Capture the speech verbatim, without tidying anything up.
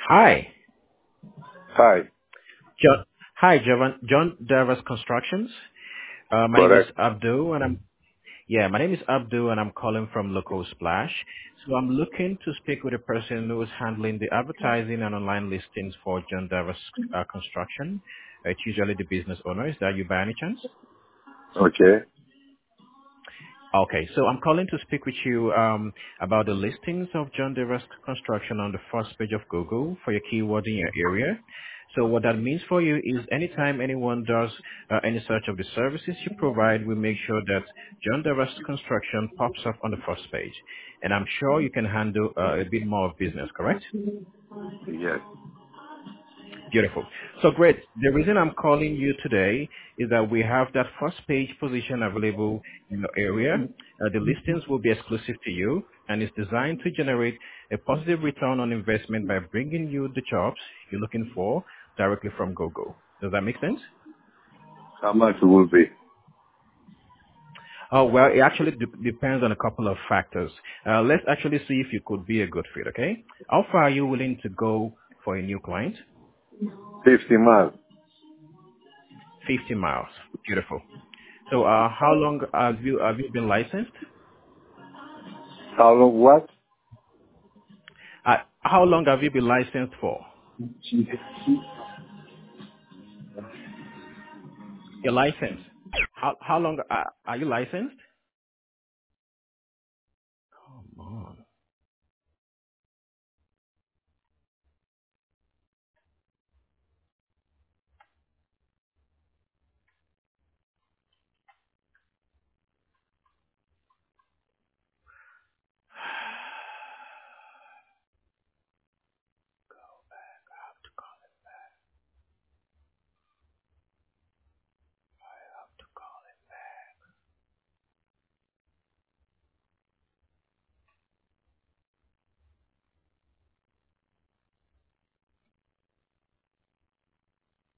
Hi. Hi. John. Hi, John. John Davis Constructions. Uh, my name is Correct. Abdul, and I'm yeah, my name is Abdul, and I'm calling from Local Splash. So I'm looking to speak with a person who is handling the advertising and online listings for John Davis uh, Construction. Uh, It's usually the business owner. Is that you by any chance? Okay. Okay, so I'm calling to speak with you um, about the listings of John Davis Construction on the first page of Google for your keyword in your area. So what that means for you is anytime anyone does uh, any search of the services you provide, we make sure that John Davis Construction pops up on the first page. And I'm sure you can handle uh, a bit more of business, correct? Yes. Beautiful. So great. The reason I'm calling you today is that we have that first page position available in your area. Uh, the listings will be exclusive to you and is designed to generate a positive return on investment by bringing you the jobs you're looking for directly from Google. Does that make sense? How much it will be? Oh, well, it actually de- depends on a couple of factors. Uh, let's actually see if you could be a good fit, okay? How far are you willing to go for a new client? Fifty miles. fifty miles. Beautiful. So, uh, how long have you have you been licensed? How long? What? Uh, how long have you been licensed for? Your license. How how long uh, are you licensed?